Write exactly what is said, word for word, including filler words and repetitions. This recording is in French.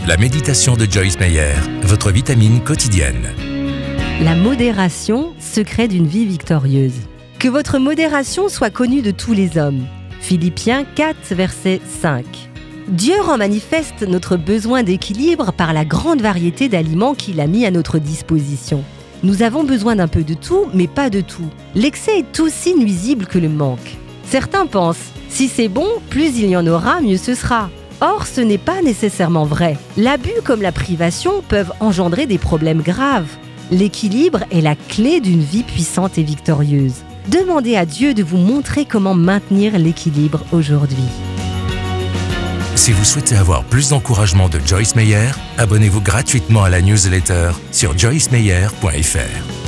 La méditation de Joyce Meyer, votre vitamine quotidienne. La modération, secret d'une vie victorieuse. Que votre modération soit connue de tous les hommes. Philippiens quatre, verset cinq. Dieu rend manifeste notre besoin d'équilibre par la grande variété d'aliments qu'il a mis à notre disposition. Nous avons besoin d'un peu de tout, mais pas de tout. L'excès est aussi nuisible que le manque. Certains pensent, si c'est bon, plus il y en aura, mieux ce sera. Or, ce n'est pas nécessairement vrai. L'abus comme la privation peuvent engendrer des problèmes graves. L'équilibre est la clé d'une vie puissante et victorieuse. Demandez à Dieu de vous montrer comment maintenir l'équilibre aujourd'hui. Si vous souhaitez avoir plus d'encouragement de Joyce Meyer, abonnez-vous gratuitement à la newsletter sur joyce meyer point f r.